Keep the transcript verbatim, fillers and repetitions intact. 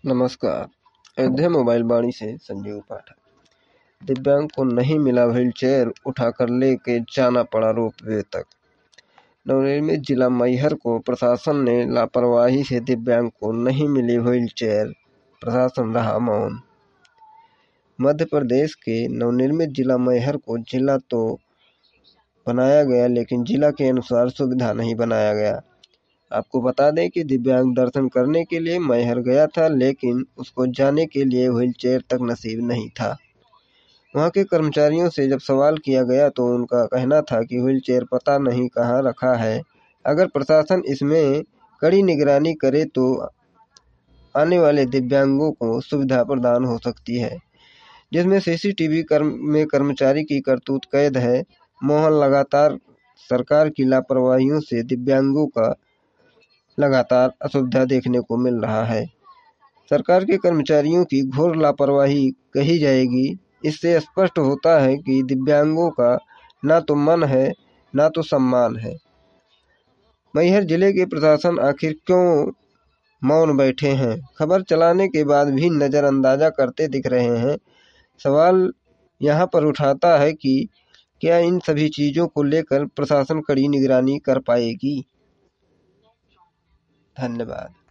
नमस्कार। अयोध्या मोबाइल वाणी से संजीव पाठक। दिव्यांग को नहीं मिला व्हील चेयर, उठाकर लेके जाना पड़ा रोपवे तक। नवनिर्मित जिला मैहर को प्रशासन ने लापरवाही से दिव्यांग को नहीं मिली व्हील चेयर, प्रशासन रहा मौन। मध्य प्रदेश के नवनिर्मित जिला मैहर को जिला तो बनाया गया, लेकिन जिला के अनुसार सुविधा नहीं बनाया गया। आपको बता दें कि दिव्यांग दर्शन करने के लिए मैहर गया था, लेकिन उसको जाने के लिए व्हीलचेयर तक नसीब नहीं था। वहां के कर्मचारियों से जब सवाल किया गया तो उनका कहना था कि व्हीलचेयर पता नहीं कहां रखा है। अगर प्रशासन इसमें कड़ी निगरानी करे तो आने वाले दिव्यांगों को सुविधा प्रदान हो सकती है, जिसमें सीसीटीवी कर्म में कर्मचारी की करतूत कैद है। मोहन लगातार सरकार की लापरवाहियों से दिव्यांगों का लगातार असुविधा देखने को मिल रहा है। सरकार के कर्मचारियों की घोर लापरवाही कही जाएगी। इससे स्पष्ट होता है कि दिव्यांगों का ना तो मन है, ना तो सम्मान है। मैहर जिले के प्रशासन आखिर क्यों मौन बैठे हैं? खबर चलाने के बाद भी नजरअंदाजा करते दिख रहे हैं। सवाल यहाँ पर उठाता है कि क्या इन सभी चीजों को लेकर प्रशासन कड़ी निगरानी कर पाएगी? धन्यवाद।